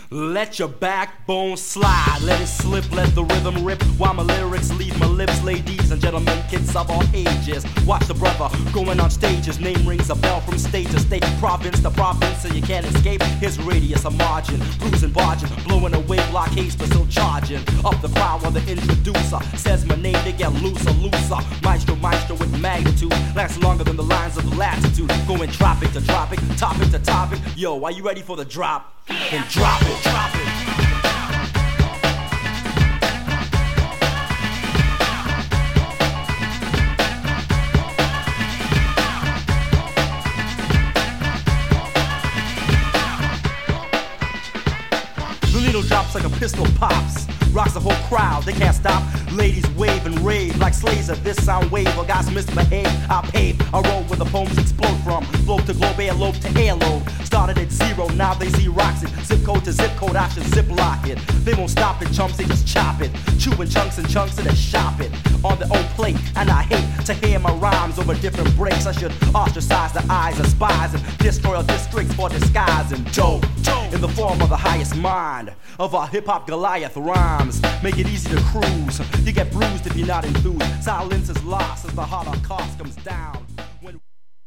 Let your backbone slide, let it slip, let the rhythm rip, while my lyrics leave my lips. Ladies and gentlemen, kids of all ages, watch the brother going on stages. Name rings a bell from state to state, province to province, so you can't escape his radius of margin. Cruising, barging, blowing away blockades, but still charging up the crowd while the introducer says my name. They get looser, looser. Maestro, maestro with magnitude, lasts longer than the lines of latitude. Going tropic to tropic, topic to topic. Yo, are you ready for the drop? Then drop it, drop it. The needle drops like a pistol pops, rocks the whole crowd, they can't stop. Ladies wave and rave like slaves at this sound wave. Or guys misbehave, I pave, I roll where the poems explode from. Globe to globe, airlobe to airlobe. Started at zero, now they see rocks it. Zip code to zip code, I should zip lock it. They won't stop it, chumps, they just chop it. Chewing chunks and chunks and then shop it on their own plate. And I hate to hear my rhymes over different breaks. I should ostracize the eyes of spies and destroy our districts for disguise and dope. In the form of the highest mind of our hip-hop Goliath rhymes. Make it easy to cruise. You get bruised if you're not enthused. Silence is lost as the Holocaust comes down.